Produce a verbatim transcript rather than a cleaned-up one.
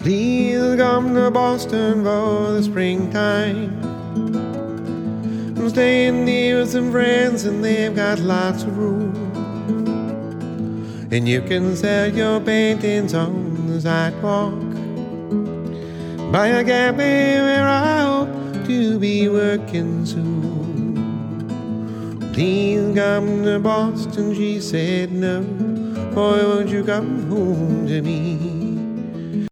Please come to Boston for the springtime. I'm staying near with some friends and they've got lots of room. And you can sell your paintings on the sidewalk. Buy a cafe where I hope to be working soon. Please come to Boston, she said no. Boy, won't you come home to me?